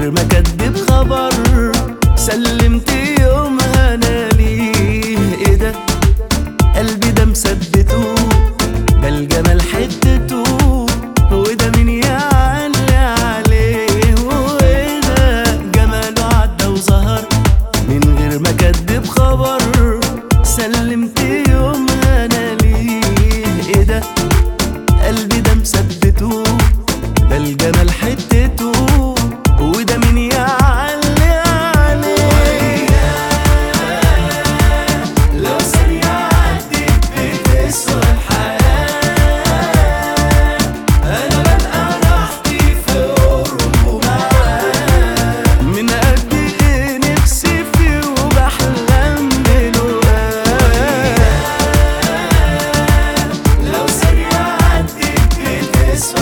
غير ما كدب خبر. سلمت يومها انا ليه، ايه ده قلبي ده مثبته، ده الجمال حتته، وده مين يعلي عليه، وايه ده جماله عدى وظهر من غير ما كدب خبر. سلمت يومها انا ليه، ايه ده قلبي ده مثبته، ده الجمال حتته، وده مين يعلي عليه. لو ثانية عدت بتسوى الحياة، أنا بلقى راحتي في قربه معاه. من قد إيه نفسي فيه وبحلم بلقاه. لو ثانية عدت بتسوى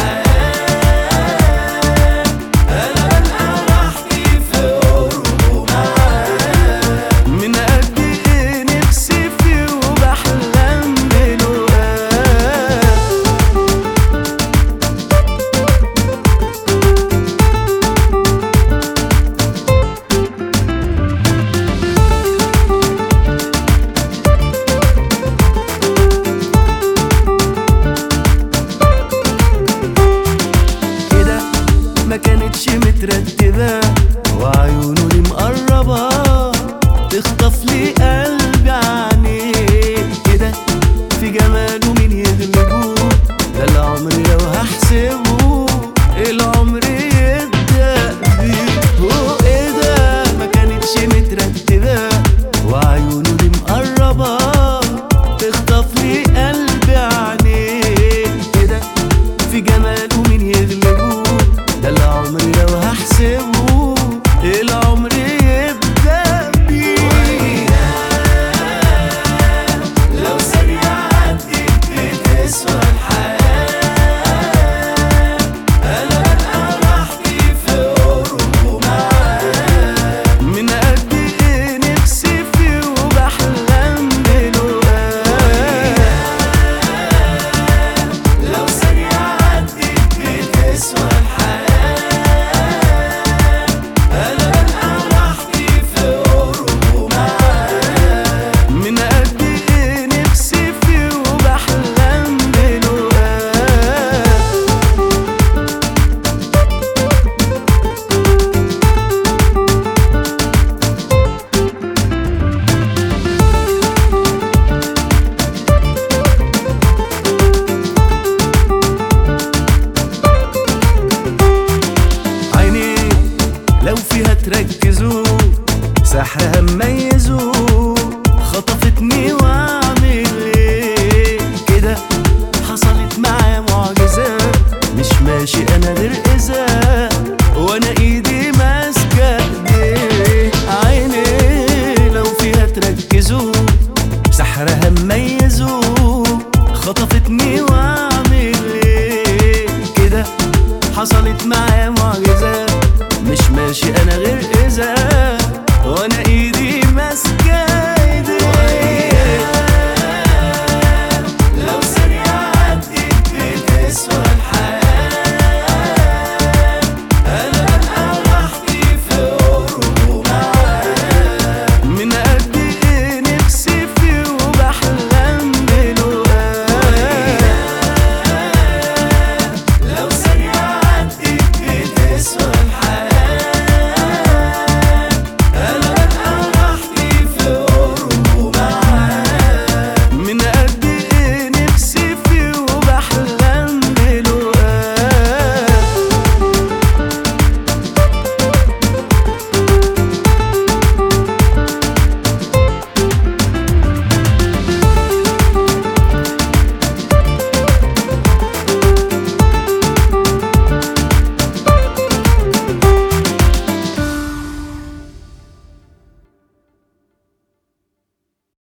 ما كانتش مترتبة، وعيونه دي مقربة تخطف لي قلبي عينيه. كده في جماله مين يغلبه، ده العمر لو هحسبه العمر يبدأ بيه. وايه ده ما كانتش مترتبة، وعيونه دي مقربة تخطف لي قلبي عينيه. كده في جماله مين يغلبه، ده العمر لو هحسبه العمر يبدأ بيه. لو ثانية عدت بتسوى الحياة، أنا بلقى راحتي في قربه معاه. من قد إيه نفسي فيه وبحلم بلقاه. لو ثانية عدت بتسوى لو فيها تركزوا سحرها